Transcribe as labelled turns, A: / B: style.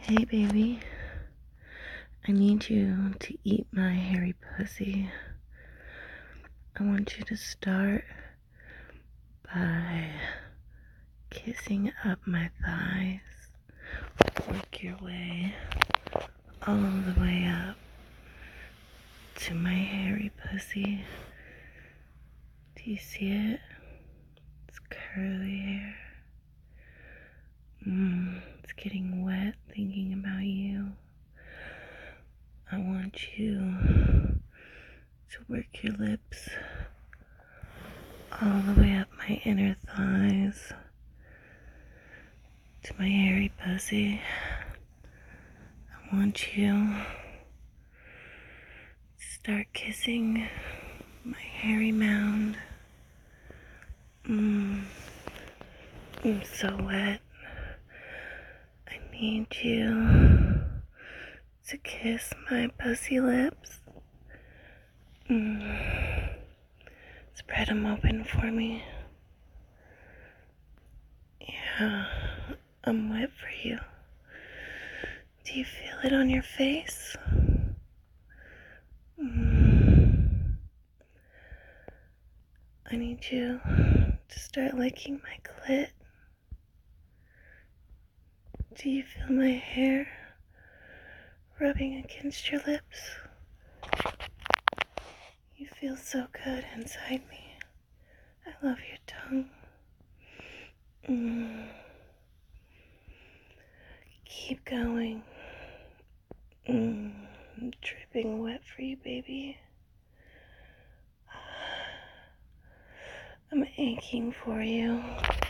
A: Hey, baby. I need you to eat my hairy pussy. I want you to start by kissing up my thighs. Work your way all the way up to my hairy pussy. Do you see it? It's curly hair. It's getting wet thinking about you. I want you to work your lips all the way up my inner thighs to my hairy pussy. I want you to start kissing my hairy mound. I'm so wet. I need you to kiss my pussy lips. Spread them open for me. Yeah, I'm wet for you. Do you feel it on your face? I need you to start licking my clit. Do you feel my hair rubbing against your lips? You feel so good inside me. I love your tongue. Keep going. I'm dripping wet for you, baby. I'm aching for you.